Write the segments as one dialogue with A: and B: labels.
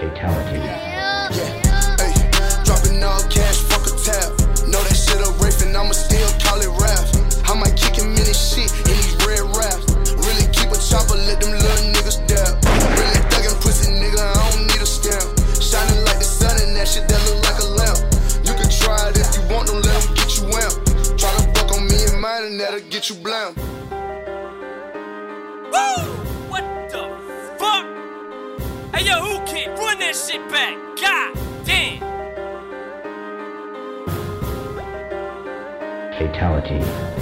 A: Fatality.
B: Yeah, hey, dropping all cash, fuck a tab. Know that shit a rafe and I'ma still call it rap. I might kick him in his shit in these red raps. Really keep a chopper, let them little niggas dab. Really thuggin' pussy nigga, I don't need a stamp. Shining like the sun and that shit that look like a lamp. You can try it if you want, don't let them get you amped. Try to fuck on me and mine and that'll get you blam.
C: Woo! What the fuck? Hey yo, who can't run that shit back? God damn!
A: Fatality.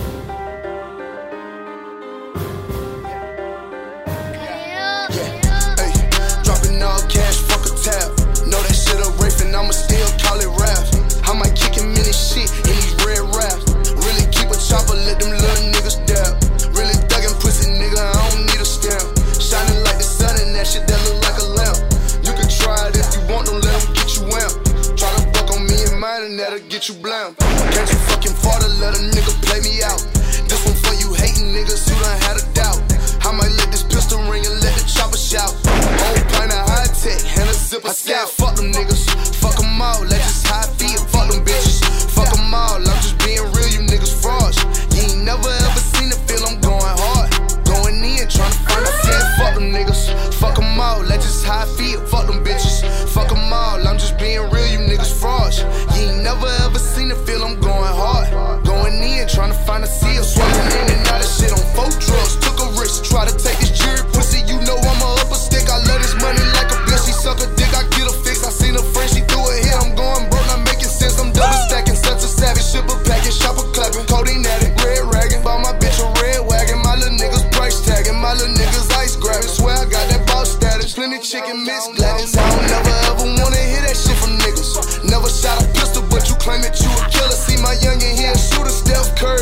B: Dropping all cash, fuck a tab. Know that shit a rafe and I'ma still call it rap. I might kick him in his shit in these red raps. Really keep a chopper, let them little niggas dab. Really thuggin' pussy nigga, I don't need a stamp. Shining like the sun and that shit that look like a lamp. You can try it if you want, don't let them get you amped. Try to fuck on me and mine and that'll get you blam. Can't you fucking fall to let a nigga play me out? This one for you hating niggas who done had a doubt. I might let this pistol ring and let the chopper shout. Whole pint of high tech and a zipper scout. Fuck them niggas, fuck them all, that's just how I feel. Fuck them bitches, fuck them all, I'm just being real, you niggas frauds. You ain't never ever seen it feel I'm going hard. Going in, trying to find a fit. Fuck them niggas, fuck them all, that's just how I feel. Fuck them bitches, fuck them all, I'm just being real, you niggas frauds. You ain't never ever seen it feel I'm going hard. Going in, trying to find a seal. Swallowing in and out of shit on 4 drugs. Took a risk, try to take this jury pussy. You know I'm a upper stick. I love this money like a bitch. She suck a dick, I get a fix. I seen a friend, she threw a hit. I'm going broke, not making sense. I'm double stacking, such a savage. Ship a package, shopper clapping, codeine addict, red ragging. Bought my bitch a red wagon. My little niggas price tagging, my little niggas ice grabbing. Swear I got that boss status. Plenty chicken mix Gladys. I don't never ever wanna hear that shit from niggas. Never shot a pistol, but you claim that you a killer. See my youngin' here, shooter, Steph Curry.